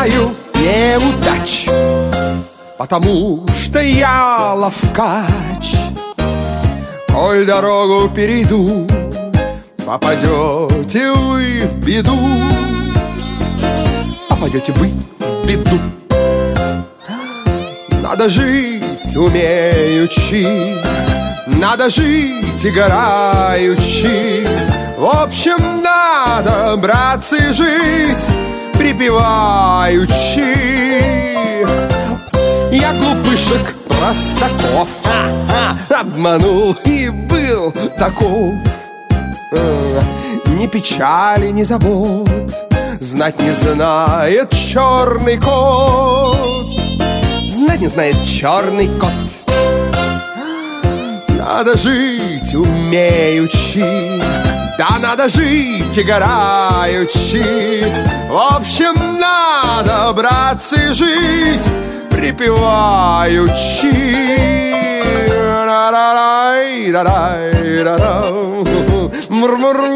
знаю неудач, потому что я ловкач. Коль дорогу перейду, попадете вы в беду. Попадете вы в беду. Надо жить умеючи, надо жить играючи. В общем, надо, братцы, жить припеваючи. Я глупышек Простаков обманул и был таков. Ни печали, ни забот знать не знает черный кот. Знать не знает черный кот. Надо жить умеючи, да надо жить играючи. В общем, надо, братцы, жить припеваючи. Мур-мур-мур.